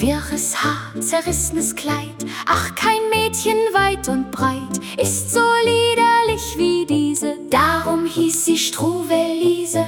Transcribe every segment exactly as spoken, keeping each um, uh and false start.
Wirres Haar, zerrissenes Kleid, ach, kein Mädchen weit und breit ist so liederlich wie diese, darum hieß sie Struwwelise.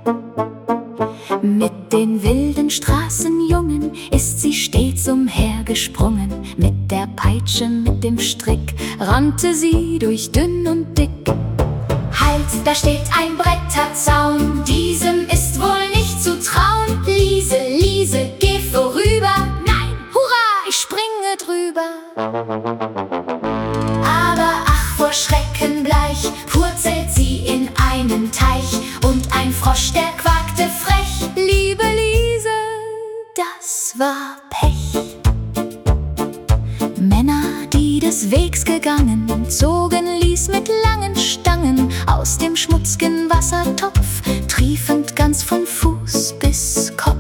Mit den wilden Straßenjungen ist sie stets umhergesprungen, mit der Peitsche, mit dem Strick rannte sie durch dünn und dick. Halt, da steht ein Bretterzaun, diesem ist wohl nicht zu trauen. Liese, Liese, geh vorüber, nein, hurra, ich springe drüber. Aber ach, vor Schrecken bleich purzelt sie in einen Teich, und ein Frosch, der quakte frech: Liebe Liese, das war Pech. Männer, die des Wegs gegangen, zogen Lies mit langen Stangen aus dem schmutzigen Wassertopf, triefend ganz von Fuß bis Kopf.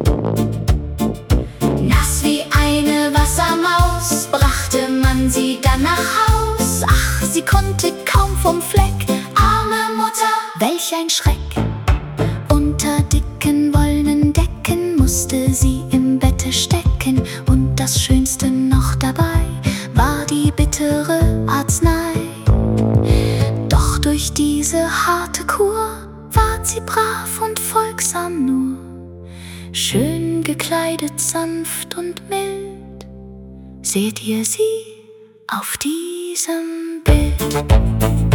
Nass wie eine Wassermaus brachte man sie dann nach Haus. Ach, sie konnte kaum vom Fleck, arme Mutter, welch ein Schreck. Unter dicken wollenen Decken musste sie im Bette stecken, und das Schönste noch dabei war die bittere Arznei. Doch durch diese harte Kur ward sie brav und folgsam nur, schön gekleidet, sanft und mild. Seht ihr sie auf diesem Bild?